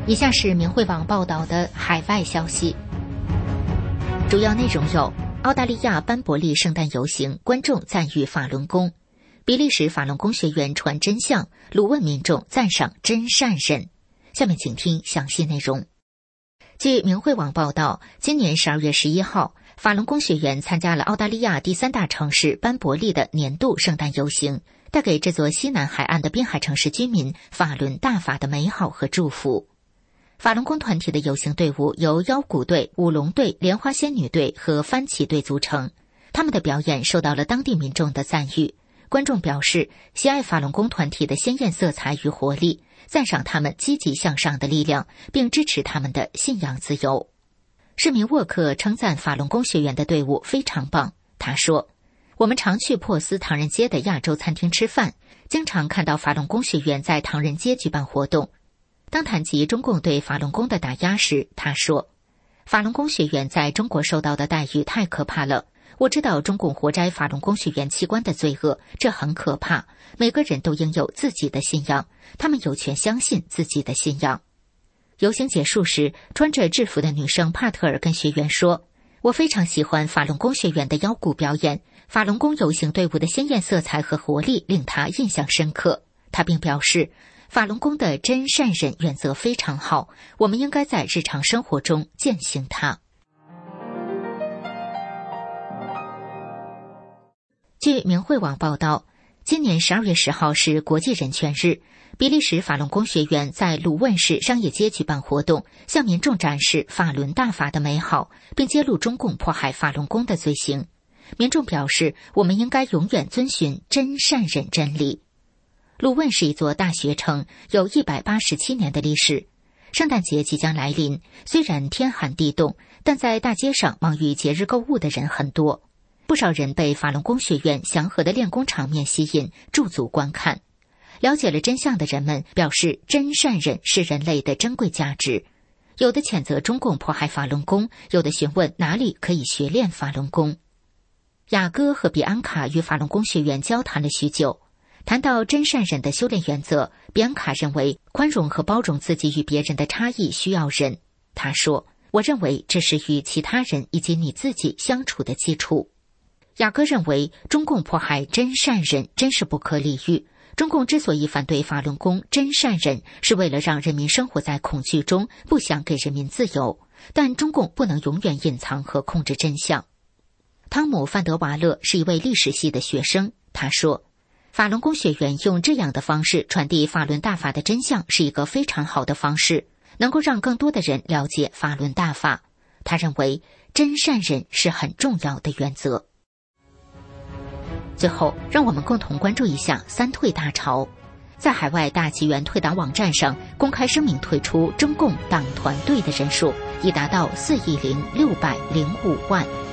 以下是明慧网报道的海外消息，主要内容有：澳大利亚班伯利圣诞游行，观众赞誉法轮功；比利时法轮功学员传真相，鲁汶民众赞赏真善忍。下面请听详细内容。据明慧网报道，今年12月11号，法轮功学员参加了澳大利亚第3大城市班伯利的年度圣诞游行，带给这座西南海岸的滨海城市居民法轮大法的美好和祝福。法轮功团体的游行队伍由腰鼓队、舞龙队、莲花仙女队和番旗队组成，他们的表演受到了当地民众的赞誉。观众表示喜爱法轮功团体的鲜艳色彩与活力，赞赏他们积极向上的力量，并支持他们的信仰自由。市民沃克称赞法轮功学员的队伍非常棒，他说：“我们常去珀斯唐人街的亚洲餐厅吃饭，经常看到法轮功学员在唐人街举办活动。”当谈及中共对法轮功的打压时，他说：“法轮功学员在中国受到的待遇太可怕了。我知道中共活摘法轮功学员器官的罪恶，这很可怕。每个人都应有自己的信仰，他们有权相信自己的信仰。”游行结束时，穿着制服的女生帕特尔跟学员说：“我非常喜欢法轮功学员的腰鼓表演，法轮功游行队伍的鲜艳色彩和活力令他印象深刻。”他并表示，法轮功的真善忍原则非常好，我们应该在日常生活中践行它。据明慧网报道，今年12月10号是国际人权日，比利时法轮功学员在鲁汶市商业街举办活动，向民众展示法轮大法的美好，并揭露中共迫害法轮功的罪行。民众表示，我们应该永远遵循真善忍真理。鲁汶是一座大学城，有187年的历史。圣诞节即将来临，虽然天寒地冻，但在大街上忙于节日购物的人很多。不少人被法轮功学员祥和的练功场面吸引，驻足观看。了解了真相的人们表示，真善忍是人类的珍贵价值。有的谴责中共迫害法轮功，有的询问哪里可以学练法轮功。雅各和比安卡与法轮功学员交谈了许久。谈到真善忍的修炼原则，比安卡认为宽容和包容自己与别人的差异需要忍。他说：“我认为这是与其他人以及你自己相处的基础。”雅各认为中共迫害真善忍真是不可理喻。中共之所以反对法轮功真善忍，是为了让人民生活在恐惧中，不想给人民自由。但中共不能永远隐藏和控制真相。汤姆·范德瓦勒是一位历史系的学生，他说：“法轮功学员用这样的方式传递法轮大法的真相是一个非常好的方式，能够让更多的人了解法轮大法。”他认为真善忍是很重要的原则。最后，让我们共同关注一下三退大潮。在海外大纪元退党网站上公开声明退出中共党团队的人数已达到4.605亿。